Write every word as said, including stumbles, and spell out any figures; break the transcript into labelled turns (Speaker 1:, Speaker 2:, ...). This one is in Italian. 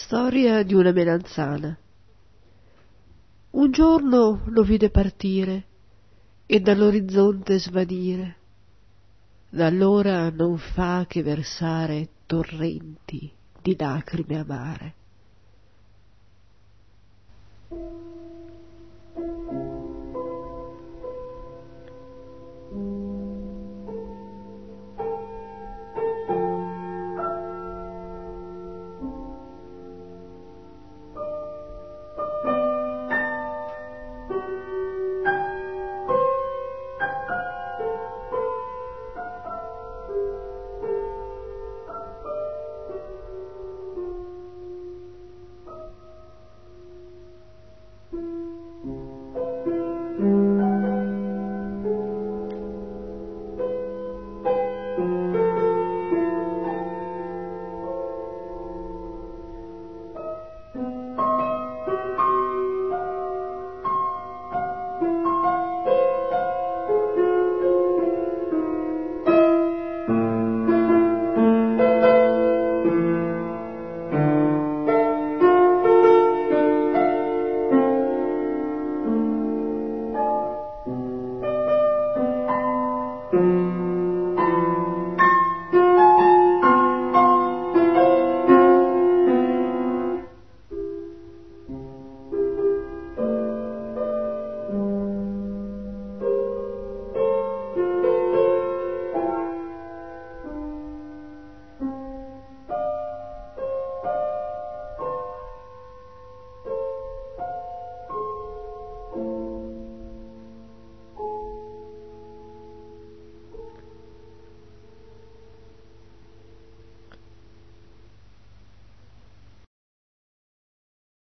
Speaker 1: Storia di una melanzana. Un giorno lo vide partire e dall'orizzonte svanire. Da allora non fa che versare torrenti di lacrime amare.